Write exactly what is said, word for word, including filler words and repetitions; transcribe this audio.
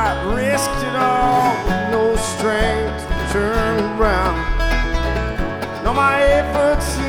I risked it all with no strength to turn around. No, my efforts